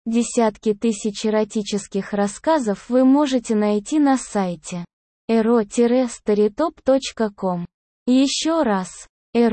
Десятки тысяч эротических рассказов вы можете найти на сайте ero-storytop.com. Еще раз,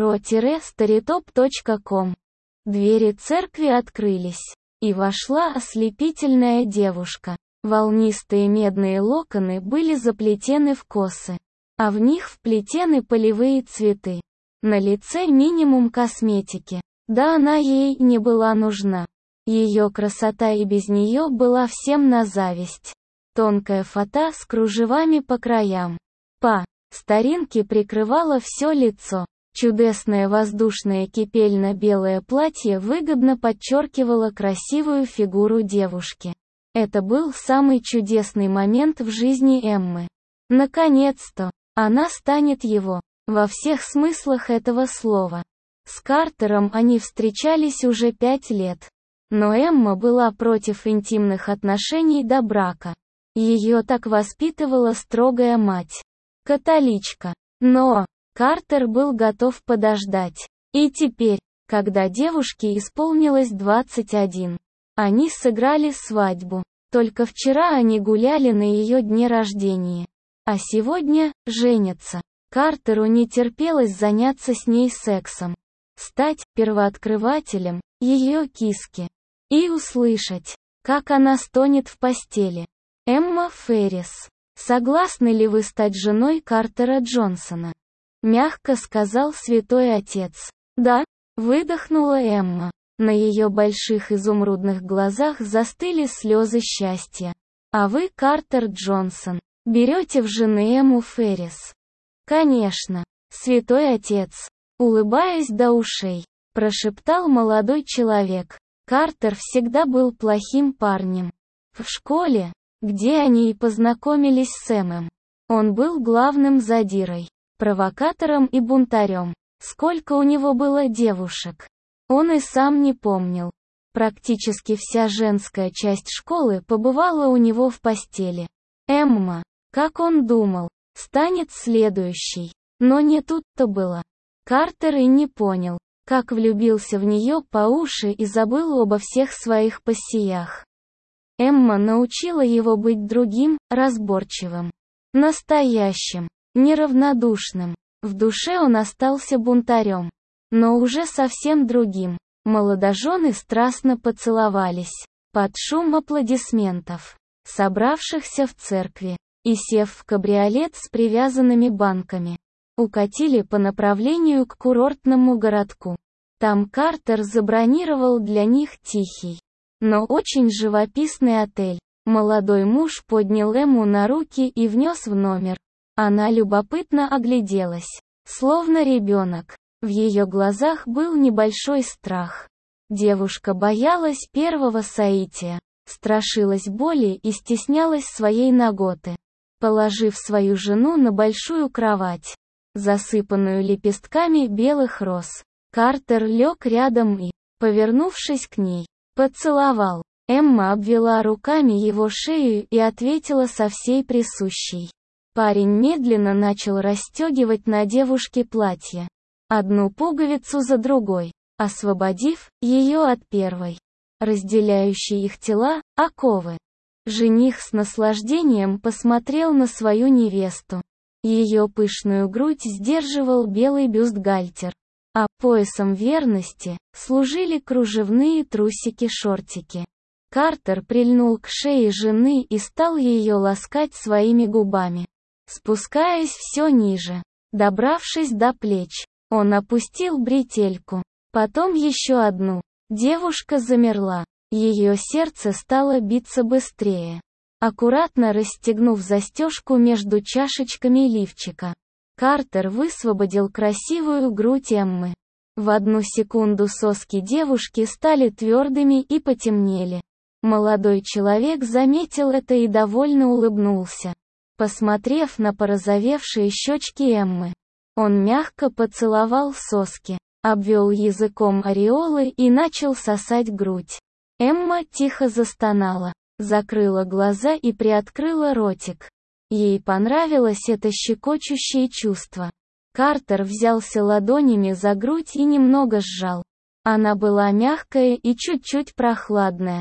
ero-storytop.com. Двери церкви открылись, и вошла ослепительная девушка. Волнистые медные локоны были заплетены в косы, а в них вплетены полевые цветы. На лице минимум косметики. Да она ей не была нужна. Ее красота и без нее была всем на зависть. Тонкая фата с кружевами по краям. По старинке прикрывала все лицо. Чудесное воздушное кипельно-белое платье выгодно подчеркивало красивую фигуру девушки. Это был самый чудесный момент в жизни Эммы. Наконец-то, она станет его, во всех смыслах этого слова. С Картером они встречались уже 5 лет. Но Эмма была против интимных отношений до брака. Ее так воспитывала строгая мать. Католичка. Но Картер был готов подождать. И теперь, когда девушке исполнилось 21, они сыграли свадьбу. Только вчера они гуляли на ее дне рождения. А сегодня женятся. Картеру не терпелось заняться с ней сексом. Стать первооткрывателем ее киски. И услышать, как она стонет в постели. Эмма Феррис. Согласны ли вы стать женой Картера Джонсона? Мягко сказал святой отец. Да, выдохнула Эмма. На ее больших изумрудных глазах застыли слезы счастья. А вы, Картер Джонсон, берете в жены Эмму Феррис? Конечно, святой отец. Улыбаясь до ушей, прошептал молодой человек. Картер всегда был плохим парнем. В школе, где они и познакомились с Эммом, он был главным задирой, провокатором и бунтарем. Сколько у него было девушек, он и сам не помнил. Практически вся женская часть школы побывала у него в постели. Эмма, как он думал, станет следующей. Но не тут-то было. Картер и не понял, как влюбился в нее по уши и забыл обо всех своих пассиях. Эмма научила его быть другим, разборчивым, настоящим, неравнодушным. В душе он остался бунтарем, но уже совсем другим. Молодожены страстно поцеловались, под шум аплодисментов, собравшихся в церкви, и, сев в кабриолет с привязанными банками, укатили по направлению к курортному городку. Там Картер забронировал для них тихий, но очень живописный отель. Молодой муж поднял Эмму на руки и внес в номер. Она любопытно огляделась, словно ребенок. В ее глазах был небольшой страх. Девушка боялась первого соития, страшилась боли и стеснялась своей наготы. Положив свою жену на большую кровать, засыпанную лепестками белых роз, Картер лег рядом и, повернувшись к ней, поцеловал. Эмма обвела руками его шею и ответила со всей присущей. Парень медленно начал расстегивать на девушке платье, одну пуговицу за другой, освободив ее от первой, разделяющей их тела, оковы. Жених с наслаждением посмотрел на свою невесту. Ее пышную грудь сдерживал белый бюстгальтер, а поясом верности служили кружевные трусики-шортики. Картер прильнул к шее жены и стал ее ласкать своими губами, спускаясь все ниже. Добравшись до плеч, он опустил бретельку, потом еще одну. Девушка замерла, ее сердце стало биться быстрее. Аккуратно расстегнув застежку между чашечками лифчика, Картер высвободил красивую грудь Эммы. В одну секунду соски девушки стали твердыми и потемнели. Молодой человек заметил это и довольно улыбнулся, посмотрев на порозовевшие щечки Эммы. Он мягко поцеловал соски, обвел языком ореолы и начал сосать грудь. Эмма тихо застонала, закрыла глаза и приоткрыла ротик. Ей понравилось это щекочущее чувство. Картер взялся ладонями за грудь и немного сжал. Она была мягкая и чуть-чуть прохладная.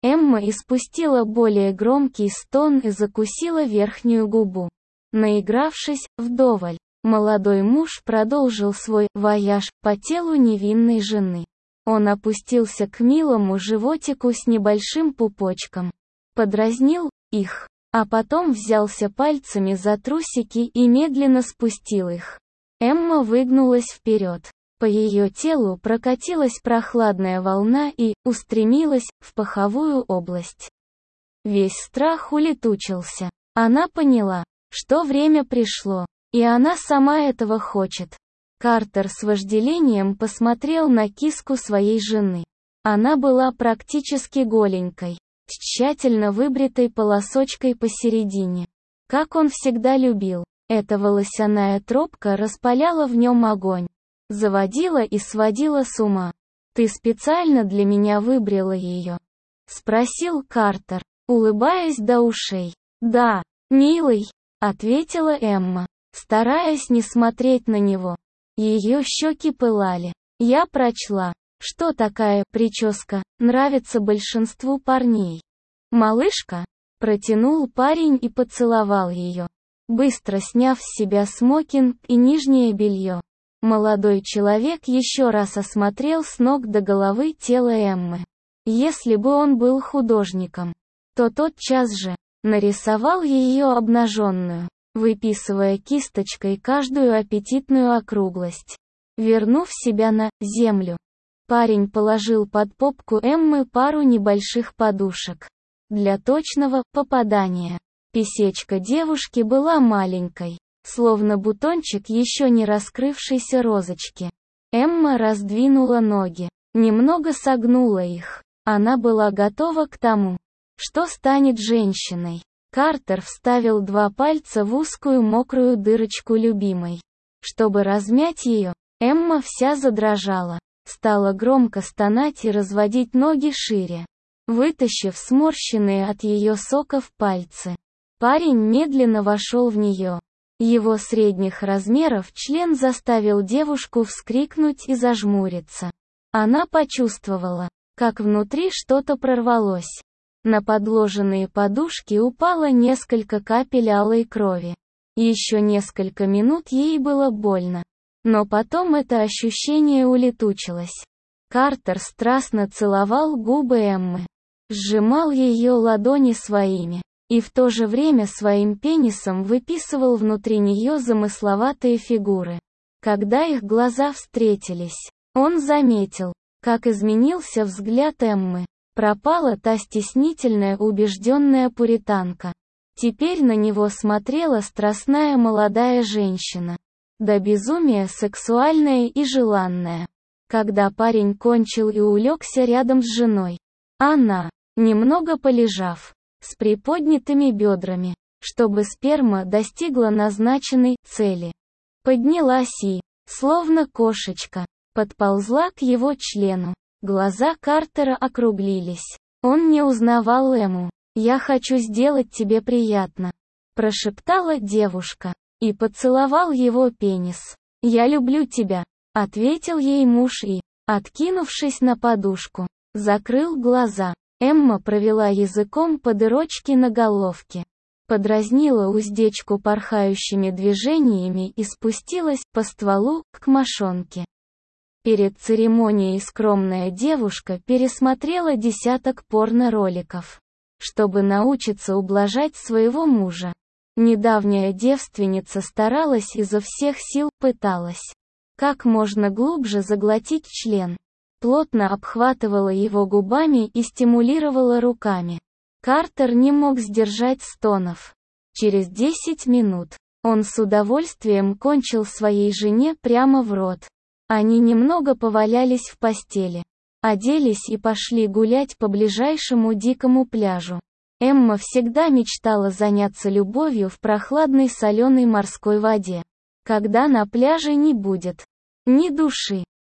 Эмма испустила более громкий стон и закусила верхнюю губу. Наигравшись вдоволь, молодой муж продолжил свой вояж по телу невинной жены. Он опустился к милому животику с небольшим пупочком, подразнил их, а потом взялся пальцами за трусики и медленно спустил их. Эмма выгнулась вперед. По ее телу прокатилась прохладная волна и устремилась в паховую область. Весь страх улетучился. Она поняла, что время пришло, и она сама этого хочет. Картер с вожделением посмотрел на киску своей жены. Она была практически голенькой, с тщательно выбритой полосочкой посередине. Как он всегда любил, эта волосяная тропка распаляла в нем огонь. Заводила и сводила с ума. «Ты специально для меня выбрила ее?» — спросил Картер, улыбаясь до ушей. «Да, милый», — ответила Эмма, стараясь не смотреть на него. Ее щеки пылали. «Я прочла, что такая прическа нравится большинству парней». «Малышка?» — протянул парень и поцеловал ее, быстро сняв с себя смокинг и нижнее белье. Молодой человек еще раз осмотрел с ног до головы тело Эммы. Если бы он был художником, то тотчас же нарисовал ее обнаженную, выписывая кисточкой каждую аппетитную округлость. Вернув себя на землю, парень положил под попку Эммы пару небольших подушек. Для точного попадания. Писечка девушки была маленькой, словно бутончик еще не раскрывшейся розочки. Эмма раздвинула ноги, немного согнула их. Она была готова к тому, что станет женщиной. Картер вставил 2 пальца в узкую мокрую дырочку любимой. Чтобы размять ее, Эмма вся задрожала, стала громко стонать и разводить ноги шире, вытащив сморщенные от ее соков пальцы. Парень медленно вошел в нее. Его средних размеров член заставил девушку вскрикнуть и зажмуриться. Она почувствовала, как внутри что-то прорвалось. На подложенные подушки упало несколько капель алой крови. Еще несколько минут ей было больно. Но потом это ощущение улетучилось. Картер страстно целовал губы Эммы, сжимал ее ладони своими, и в то же время своим пенисом выписывал внутри нее замысловатые фигуры. Когда их глаза встретились, он заметил, как изменился взгляд Эммы. Пропала та стеснительная убежденная пуританка. Теперь на него смотрела страстная молодая женщина. До безумия сексуальная и желанная. Когда парень кончил и улегся рядом с женой, она, немного полежав, с приподнятыми бедрами, чтобы сперма достигла назначенной цели, поднялась и, словно кошечка, подползла к его члену. Глаза Картера округлились. Он не узнавал Эмму. «Я хочу сделать тебе приятно», — прошептала девушка, и поцеловал его пенис. «Я люблю тебя», — ответил ей муж и, откинувшись на подушку, закрыл глаза. Эмма провела языком по дырочке на головке, подразнила уздечку порхающими движениями и спустилась по стволу к мошонке. Перед церемонией скромная девушка пересмотрела десяток порно-роликов, чтобы научиться ублажать своего мужа. Недавняя девственница старалась изо всех сил, пыталась как можно глубже заглотить член. Плотно обхватывала его губами и стимулировала руками. Картер не мог сдержать стонов. Через 10 минут он с удовольствием кончил своей жене прямо в рот. Они немного повалялись в постели, оделись и пошли гулять по ближайшему дикому пляжу. Эмма всегда мечтала заняться любовью в прохладной соленой морской воде, когда на пляже не будет ни души.